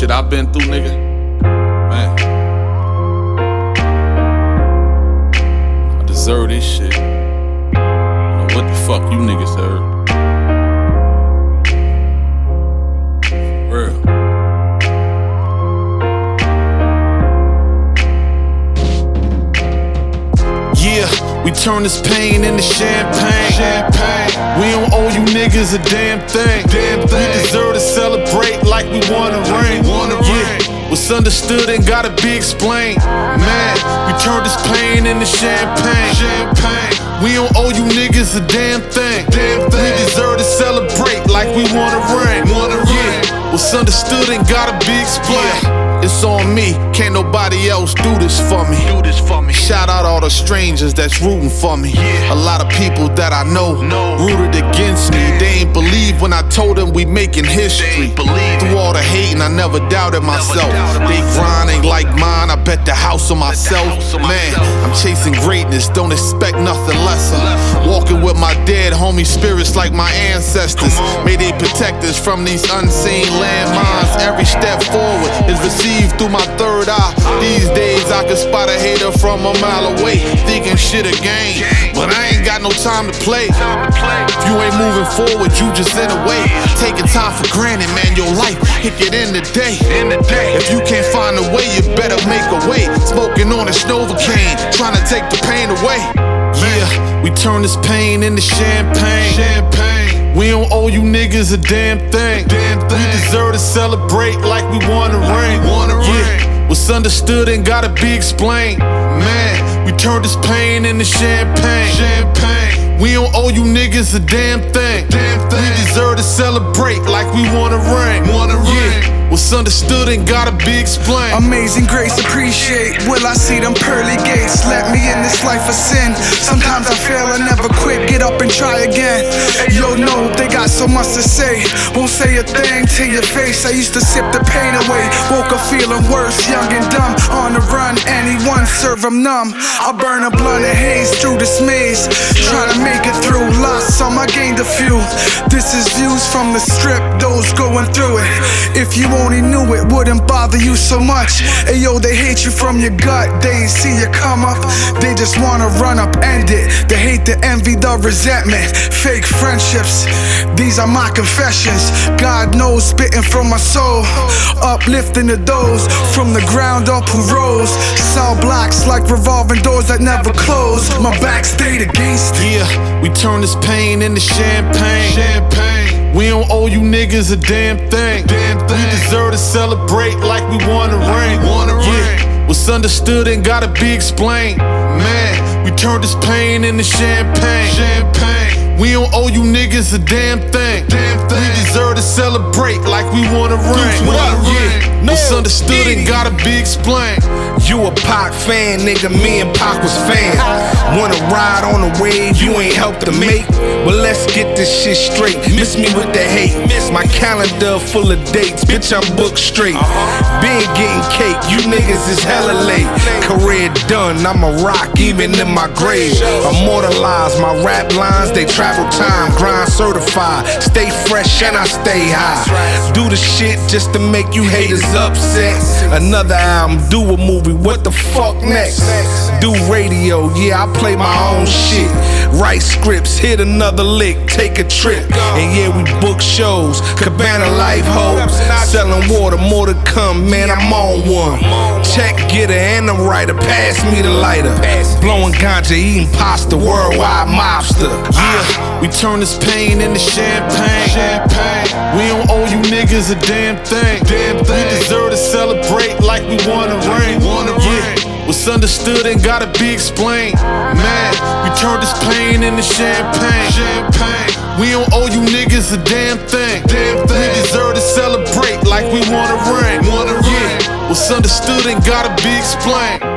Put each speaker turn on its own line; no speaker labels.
shit I've been through, nigga, man, I deserve this shit. I don't know what the fuck you niggas heard. Real. Yeah, we turn this pain into champagne. We don't owe you niggas a damn thing. We deserve to celebrate like we won a ring. Yeah, what's understood ain't gotta be explained. Man, we turn this pain into champagne. We don't owe you niggas a damn thing. We deserve to celebrate like we won a ring. Yeah, what's understood ain't gotta be explained. It's on me, can't nobody else do this for me. Shout out all the strangers that's rooting for me. A lot of people that I know rooted against me. They ain't believe when I told them we making history. Through all the hating, I never doubted myself. They grind ain't like mine, I bet the house on myself. Man, I'm chasing greatness, don't expect nothing lesser. Walking with my dead homie spirits like my ancestors. May they protect us from these unseen landmines. Every step forward is received through my third eye. These days I can spot a hater from a mile away, thinking shit a game, but I ain't got no time to play. If you ain't moving forward, you just in the way. Taking time for granted, man, your life, it get in the day. If you can't find a way, you better make a way. Smoking on a Novocaine, trying to take the pain away. Yeah, we turn this pain into champagne. We don't owe you niggas a damn thing. We deserve to celebrate like we won a ring. Yeah, what's understood ain't gotta be explained. Man, we turn this pain into champagne. We don't owe you niggas a damn thing. We deserve to celebrate like we won a ring. Yeah, what's understood ain't gotta be explained.
Amazing grace, appreciate. Will I see them pearly gates? Let me in this life of sin. Sometimes I fail, I never quit. Get up and try again. Yo, no, they got so much to say. Won't say a thing to your face. I used to sip the pain away. Woke up feeling worse, young and dumb. On the run, anyone serve them numb. I burn a blunt of haze through this maze. Trying to make it through. Lost some, I gained a few. This is views from the strip, those going through it. If you only knew it, wouldn't bother you so much. Ayo, they hate you from your gut. They ain't see you come up. They just wanna run up, end it. They hate the envy, the resentment. Fake friendships, these are my confessions. God knows, spitting from my soul. Uplifting the those from the ground up who rose. Cell blocks like revolving doors that never close. My back stayed against it.
Yeah, we turn this pain into champagne. We don't owe you niggas a damn thing. We deserve to celebrate like we won a ring. Yeah, what's understood ain't gotta be explained. Man, we turn this pain into champagne. We don't owe you niggas a damn thing. We deserve to celebrate like we won a ring. Yeah, what's understood ain't gotta be explained.
You a Pac fan, nigga, me and Pac was fans. Wanna ride on a wave you ain't helped to make? But let's get this shit straight, miss me with the hate. My calendar full of dates, bitch I'm booked straight. Been getting cake, you niggas is hella late. Career done, I'm a rock even in my grave. Immortalized, my rap lines, they travel time. Grind certified, stay fresh and I stay high. Do the shit just to make you haters upset. Another album, do a movie, what the fuck next? Do radio, yeah, I play my own shit. Write scripts, hit another lick, take a trip. And yeah, we book shows, Cabana Life Hopes. Selling water, more to come, man, I'm on one. Check getter and the writer, pass me the lighter. Blowing ganja, eating pasta, worldwide mobster.
Yeah, we turn this pain into champagne. We don't owe you niggas a damn thing. We deserve to celebrate like we won a ring. Yeah, what's understood ain't gotta be explained. Man, we turn this pain into champagne. We don't owe you niggas a damn thing. We deserve to celebrate like we won a ring. Yeah, what's understood ain't gotta be explained.